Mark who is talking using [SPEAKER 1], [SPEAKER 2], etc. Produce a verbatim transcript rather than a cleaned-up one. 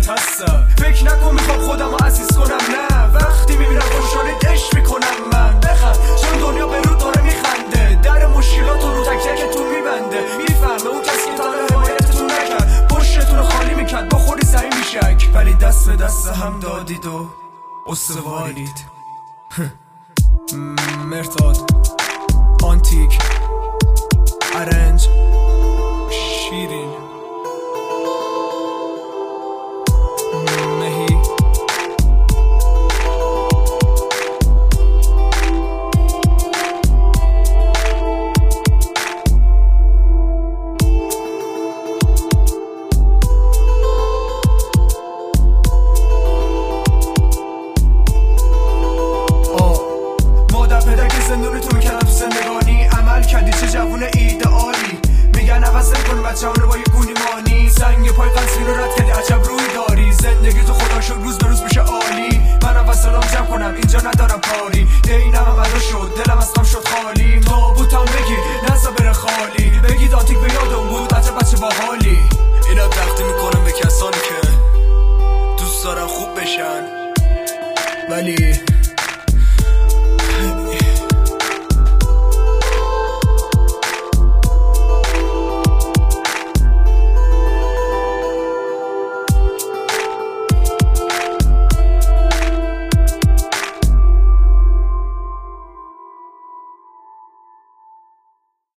[SPEAKER 1] بهت هستم. فکر نکن میخوام خودم رو عزیز کنم، نه وقتی میبینم خوشحالت عشق میکنم من. بخند چون دنیا به رو داره میخنده، در مشکلاتو رو تک تکتون میبنده. میفهمه اون کسی که تا حمایتتون نکرد پشتتون رو خالی میکرد با خوری سعی میشک، ولی دست به دست هم دادید و استوارید. مرتاد آنتیک ارنج شیرین مهی زندونتون کردم تو زندگانی، عمل کردی چه جوون ایدئالی. میگن عوض نکن بچه همونه با یه گونی مانی، سنگ پای قصری رو رد کردی عجب روی داری. زندگی تو خدا شد روز به روز میشه عالی، منم وصلام جمع کنم اینجا ندارم کاری. دینم عملا شد دلم از غم شد خالی، تابوتم بگیر نزا بره خالی. بگید آنتیک به یادم بود عجب بچه باحالی. اینا تقدیم میکنم به کسانی که دوست دارم خوب بشن ولی